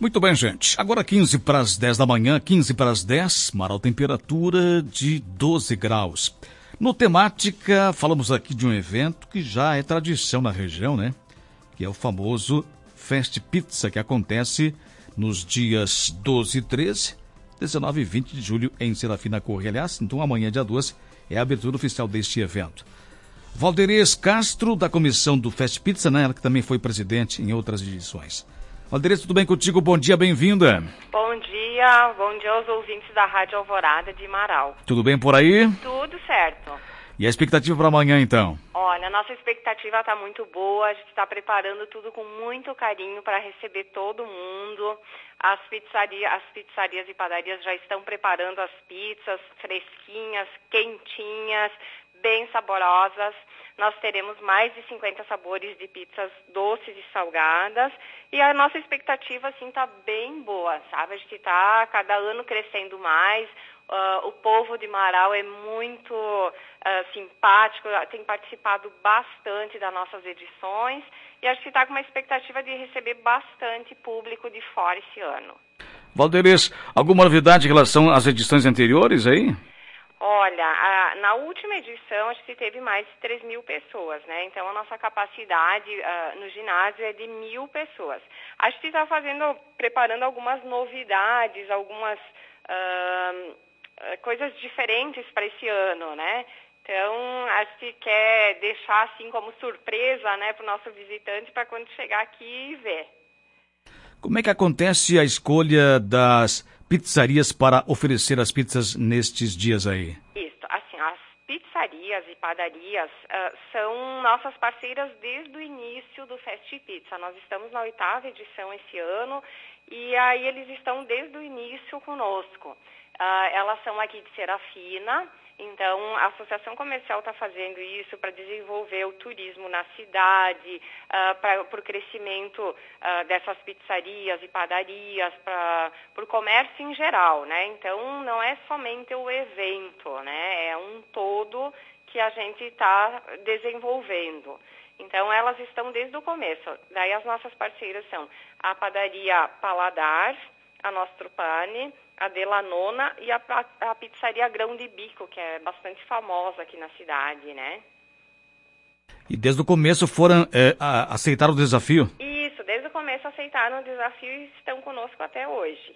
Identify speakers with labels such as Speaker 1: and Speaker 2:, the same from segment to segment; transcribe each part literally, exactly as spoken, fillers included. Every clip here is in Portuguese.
Speaker 1: Muito bem, gente. Agora quinze para as dez da manhã, quinze para as dez, Marau, temperatura de doze graus. No Temática, falamos aqui de um evento que já é tradição na região, né? Que é o famoso Fest Pizza, que acontece nos dias doze e treze, dezenove e vinte de julho em Serafina Corrêa. Aliás, então amanhã, dia doze, é a abertura oficial deste evento. Valderez Castro, da comissão do Fest Pizza, né? Ela que também foi presidente em outras edições. Valderez, tudo bem contigo? Bom dia, bem-vinda.
Speaker 2: Bom dia, bom dia aos ouvintes da Rádio Alvorada de Marau.
Speaker 1: Tudo bem por aí?
Speaker 2: Tudo certo.
Speaker 1: E a expectativa para amanhã, então?
Speaker 2: Olha, a nossa expectativa está muito boa, a gente está preparando tudo com muito carinho para receber todo mundo. As pizzarias, as pizzarias e padarias já estão preparando as pizzas fresquinhas, quentinhas, bem saborosas. Nós teremos mais de cinquenta sabores de pizzas doces e salgadas. E a nossa expectativa, assim, está bem boa, sabe? A gente está cada ano crescendo mais. Uh, o povo de Marau é muito uh, simpático, tem participado bastante das nossas edições. E a gente está com uma expectativa de receber bastante público de fora esse ano. Valderez,
Speaker 1: alguma novidade em relação às edições anteriores aí?
Speaker 2: Olha, a, na última edição a gente teve mais de três mil pessoas, né? Então a nossa capacidade uh, no ginásio é de mil pessoas. A gente está fazendo, preparando algumas novidades, algumas uh, coisas diferentes para esse ano, né? Então a gente quer deixar assim como surpresa, né, para o nosso visitante para quando chegar aqui e ver.
Speaker 1: Como é que acontece a escolha das pizzarias para oferecer as pizzas nestes dias aí?
Speaker 2: Isso, assim, as pizzarias e padarias uh, são nossas parceiras desde o início do Fest Pizza. Nós estamos na oitava edição esse ano e aí eles estão desde o início conosco. Uh, elas são aqui de Serafina. Então, a Associação Comercial está fazendo isso para desenvolver o turismo na cidade, uh, para o crescimento uh, dessas pizzarias e padarias, para o comércio em geral, né? Então, não é somente o evento, né? É um todo que a gente está desenvolvendo. Então, elas estão desde o começo. Daí, as nossas parceiras são a padaria Paladar, a Nostro Pane, a Delanona e a, a pizzaria Grão de Bico, que é bastante famosa aqui na cidade, né?
Speaker 1: E desde o começo foram é, a, aceitaram o desafio?
Speaker 2: Isso, desde o começo aceitaram o desafio e estão conosco até hoje.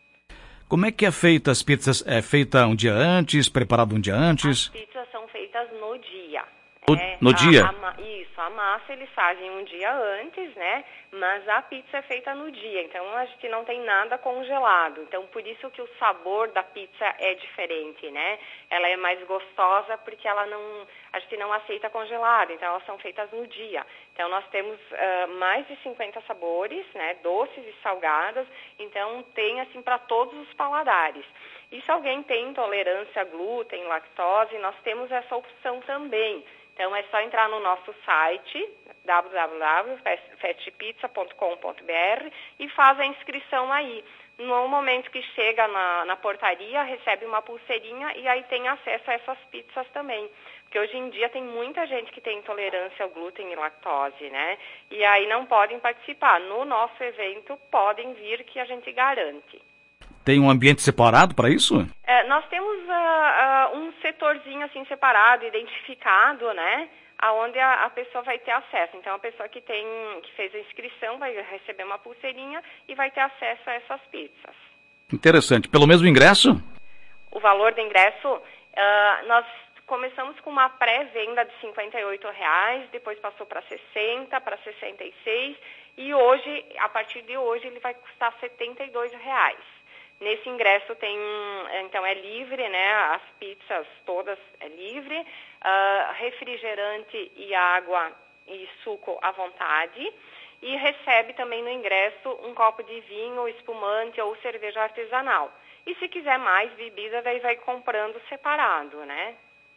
Speaker 1: Como é que é feita as pizzas? É feita um dia antes, preparado um dia antes?
Speaker 2: As pizzas são feitas no dia.
Speaker 1: No,
Speaker 2: é,
Speaker 1: no
Speaker 2: a,
Speaker 1: dia?
Speaker 2: A, isso, a massa eles fazem um dia antes, né? Mas a pizza é feita no dia, então a gente não tem nada congelado. Então, por isso que o sabor da pizza é diferente, né? Ela é mais gostosa porque ela não, a gente não aceita congelado, então elas são feitas no dia. Então, nós temos uh, mais de cinquenta sabores, né? Doces e salgadas, então tem assim para todos os paladares. E se alguém tem intolerância a glúten, lactose, nós temos essa opção também. Então, é só entrar no nosso site, w w w ponto fest pizza ponto com ponto b r, e faz a inscrição aí. No momento que chega na, na portaria, recebe uma pulseirinha e aí tem acesso a essas pizzas também. Porque hoje em dia tem muita gente que tem intolerância ao glúten e lactose, né? E aí não podem participar. No nosso evento, podem vir que a gente garante.
Speaker 1: Tem um ambiente separado para isso?
Speaker 2: É, nós temos uh, uh, um setorzinho assim separado, identificado, né? Aonde a, a pessoa vai ter acesso. Então, a pessoa que tem, que fez a inscrição vai receber uma pulseirinha e vai ter acesso a essas pizzas.
Speaker 1: Interessante. Pelo mesmo ingresso?
Speaker 2: O valor do ingresso, uh, nós começamos com uma pré-venda de cinquenta e oito reais, depois passou para sessenta, para sessenta e seis e hoje, a partir de hoje, ele vai custar setenta e dois reais. Nesse ingresso tem, então é livre, né? As pizzas todas é livre, uh, refrigerante e água e suco à vontade. E recebe também no ingresso um copo de vinho, espumante ou cerveja artesanal. E se quiser mais bebida, daí vai comprando separado, né?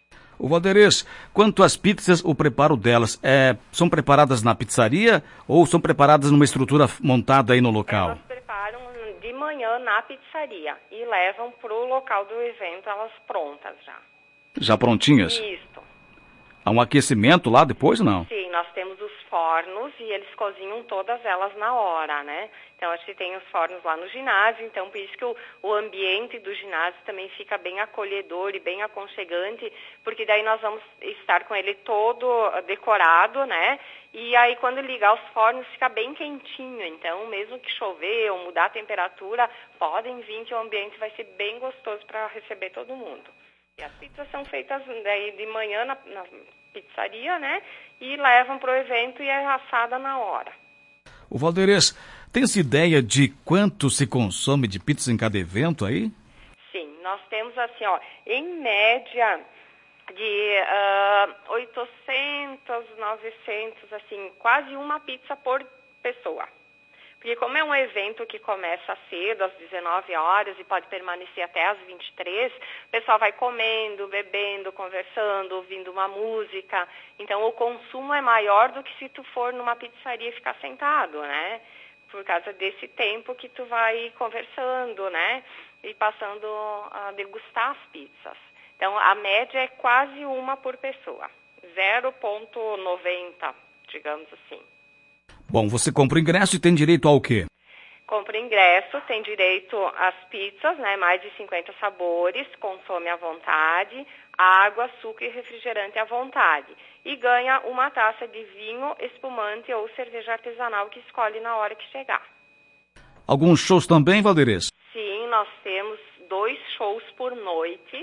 Speaker 1: O Valderez, quanto às pizzas, o preparo delas, é, são preparadas na pizzaria ou são preparadas numa estrutura montada aí no local?
Speaker 2: Elas preparam de manhã na pizzaria e levam para o local do evento elas prontas já.
Speaker 1: Já prontinhas?
Speaker 2: Isso.
Speaker 1: Há um aquecimento lá depois, não?
Speaker 2: Sim, nós temos os fornos e eles cozinham todas elas na hora, né? Então, a gente tem os fornos lá no ginásio, então por isso que o, o ambiente do ginásio também fica bem acolhedor e bem aconchegante, porque daí nós vamos estar com ele todo decorado, né? E aí, quando ligar os fornos, fica bem quentinho. Então, mesmo que chover ou mudar a temperatura, podem vir que o ambiente vai ser bem gostoso para receber todo mundo. E as pizzas são feitas daí de manhã na, na pizzaria, né? E levam para o evento e é assada na hora.
Speaker 1: O Valderez, tem-se ideia de quanto se consome de pizza em cada evento aí?
Speaker 2: Sim, nós temos assim, ó, em média de uh, oitocentos, novecentos, assim, quase uma pizza por pessoa. Porque como é um evento que começa cedo, às dezenove horas, e pode permanecer até às vinte e três, o pessoal vai comendo, bebendo, conversando, ouvindo uma música. Então, o consumo é maior do que se tu for numa pizzaria e ficar sentado, né? Por causa desse tempo que tu vai conversando, né? E passando a degustar as pizzas. Então, a média é quase uma por pessoa. zero vírgula noventa, digamos assim.
Speaker 1: Bom, você compra o ingresso e tem direito ao quê?
Speaker 2: Compra ingresso, tem direito às pizzas, né? Mais de cinquenta sabores, consome à vontade, água, suco e refrigerante à vontade. E ganha uma taça de vinho, espumante ou cerveja artesanal que escolhe na hora que chegar.
Speaker 1: Alguns shows também, Valderez?
Speaker 2: Sim, nós temos dois shows por noite.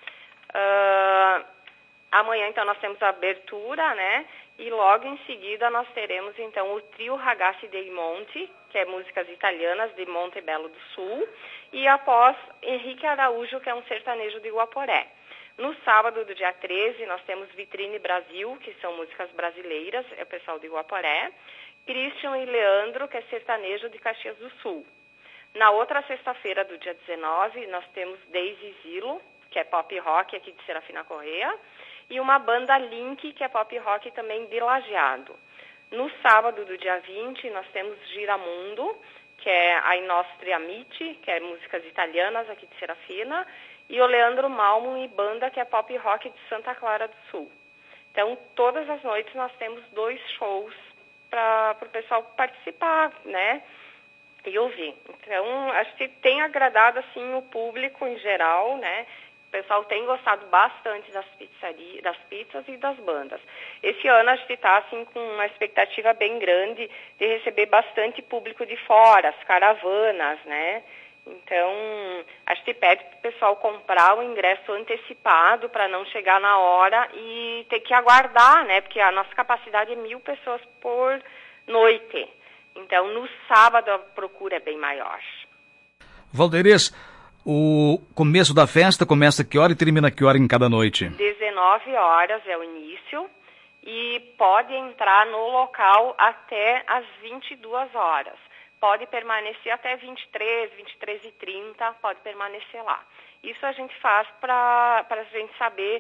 Speaker 2: Uh, amanhã, então, nós temos a abertura, né? E logo em seguida nós teremos, então, o trio Ragazzi dei Monti, que é músicas italianas de Montebello do Sul, e após Henrique Araújo, que é um sertanejo de Guaporé. No sábado do dia treze, nós temos Vitrine Brasil, que são músicas brasileiras, é o pessoal de Guaporé, Christian e Leandro, que é sertanejo de Caxias do Sul. Na outra sexta-feira do dia dezenove, nós temos Daisy Zilo, que é pop rock aqui de Serafina Corrêa, e uma banda Link, que é pop rock também de Lajeado. No sábado do dia vinte, nós temos Giramundo, que é a Nostra Amici, que é músicas italianas aqui de Serafina, e o Leandro Malmo e banda, que é pop rock de Santa Clara do Sul. Então, todas as noites nós temos dois shows para o pessoal participar, né? E ouvir. Então, acho que tem agradado, assim, o público em geral, né? O pessoal tem gostado bastante das pizzarias, das pizzas e das bandas. Esse ano a gente está assim, com uma expectativa bem grande de receber bastante público de fora, as caravanas, né? Então, a gente pede para o pessoal comprar o ingresso antecipado para não chegar na hora e ter que aguardar, né? Porque a nossa capacidade é mil pessoas por noite. Então, no sábado a procura é bem maior.
Speaker 1: Valderez, o começo da festa começa que hora e termina que hora em cada noite?
Speaker 2: dezenove horas é o início e pode entrar no local até às vinte e duas horas. Pode permanecer até vinte e três, vinte e três e trinta, pode permanecer lá. Isso a gente faz para a gente saber,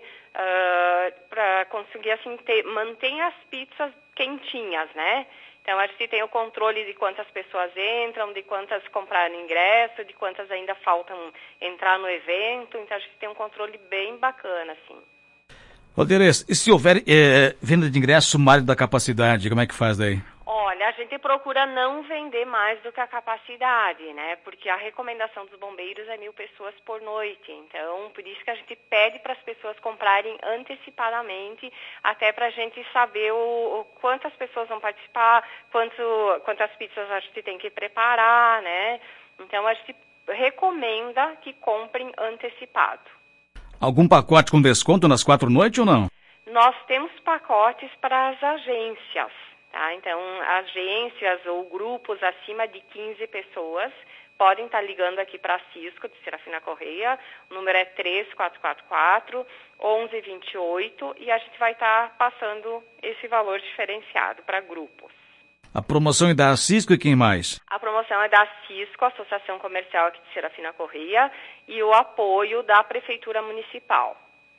Speaker 2: uh, para conseguir assim, ter, manter as pizzas quentinhas, né? Então, a gente tem o controle de quantas pessoas entram, de quantas compraram ingresso, de quantas ainda faltam entrar no evento. Então, a gente tem um controle bem bacana, assim.
Speaker 1: Valderez, e se houver é, venda de ingresso sumário da capacidade, como é que faz daí?
Speaker 2: Olha, a gente procura não vender mais do que a capacidade, né? Porque a recomendação dos bombeiros é mil pessoas por noite. Então, por isso que a gente pede para as pessoas comprarem antecipadamente, até para a gente saber o, o quantas pessoas vão participar, quanto, quantas pizzas a gente tem que preparar, né? Então, a gente recomenda que comprem antecipado.
Speaker 1: Algum pacote com desconto nas quatro noites ou não?
Speaker 2: Nós temos pacotes para as agências. Tá? Então, agências ou grupos acima de quinze pessoas podem estar ligando aqui para a Cisco, de Serafina Corrêa. O número é três quatro quatro quatro, um um dois oito e a gente vai estar passando esse valor diferenciado para grupos.
Speaker 1: A promoção é da Cisco e quem mais?
Speaker 2: A promoção é da Cisco, Associação Comercial aqui de Serafina Corrêa, e o apoio da Prefeitura Municipal.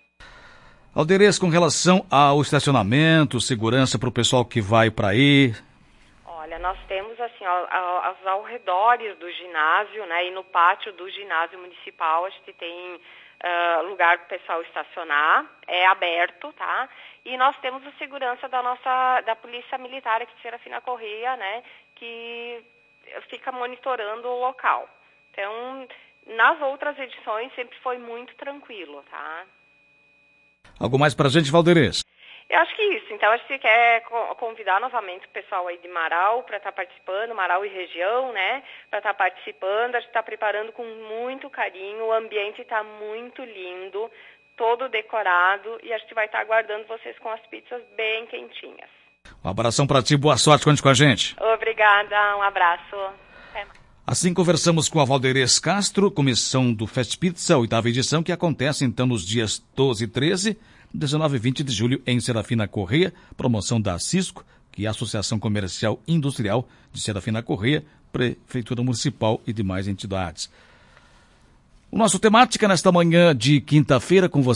Speaker 1: Valderez, com relação ao estacionamento, segurança para o pessoal que vai para aí?
Speaker 2: Olha, nós temos assim, ao, ao, aos arredores do ginásio, né, e no pátio do ginásio municipal, a gente tem uh, lugar para o pessoal estacionar, é aberto, tá? E nós temos a segurança da nossa, da Polícia Militar aqui de Serafina Corrêa, né, que fica monitorando o local. Então, nas outras edições sempre foi muito tranquilo, tá?
Speaker 1: Algo mais pra gente, Valderez?
Speaker 2: Eu acho que isso. Então, a gente quer convidar novamente o pessoal aí de Marau para estar tá participando, Marau e região, né, para estar tá participando. A gente está preparando com muito carinho, o ambiente está muito lindo, todo decorado, e a gente vai estar tá aguardando vocês com as pizzas bem quentinhas.
Speaker 1: Um abração para ti, boa sorte, conte com a gente.
Speaker 2: Obrigada, um abraço. Até mais.
Speaker 1: Assim conversamos com a Valderez Castro, comissão do Fest Pizza, oitava edição, que acontece então nos dias doze e treze, dezenove e vinte de julho em Serafina Corrêa, promoção da Cisco, que é a Associação Comercial Industrial de Serafina Corrêa, Prefeitura Municipal e demais entidades. O nosso temática nesta manhã de quinta-feira com você.